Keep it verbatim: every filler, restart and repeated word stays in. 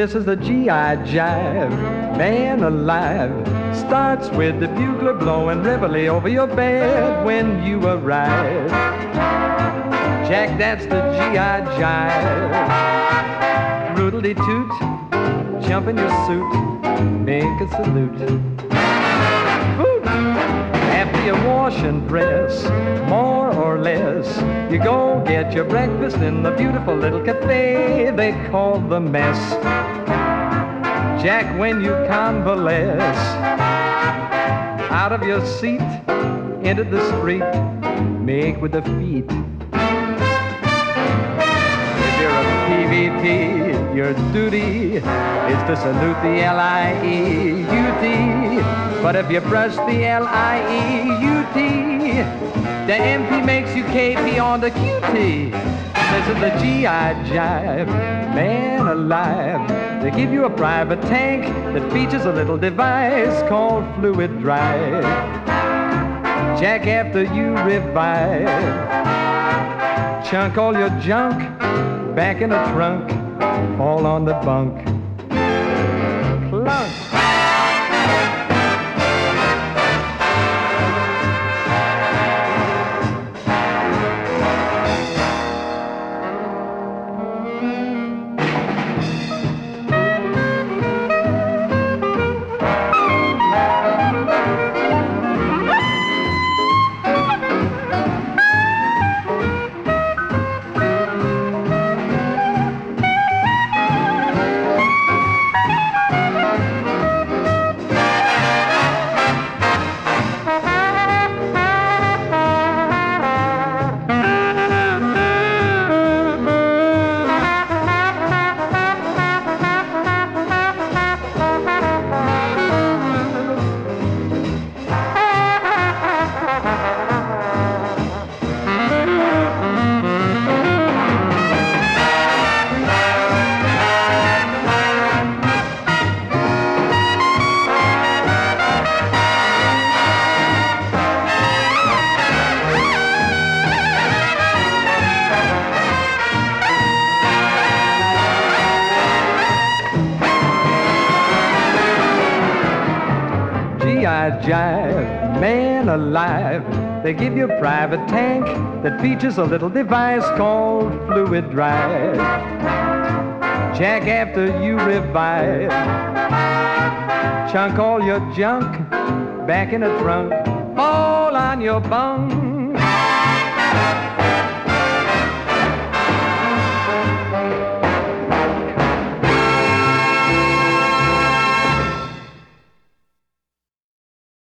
this is the G I Jive, man alive. Starts with the bugler blowing reveille over your bed when you arrive. Jack, that's the G I Jive. Roodly-toot, jump in your suit, make a salute. Boot. After you wash and dress, more or less, you go get your breakfast in the beautiful little cafe they call the Mess. Jack, when you convalesce, out of your seat, into the street, make with the feet. If you're a P V T, your duty is to salute the L I E U T. But if you brush the L I E U T, the M P makes you K P on the Q T. This is the G I Jive, man alive. They give you a private tank that features a little device called Fluid Drive. Jack, after you revive, chunk all your junk back in a trunk, all on the bunk. Clunk. Jive, man alive. They give you a private tank that features a little device called Fluid Drive. Jack, after you revive, chunk all your junk back in a trunk, all on your bunk.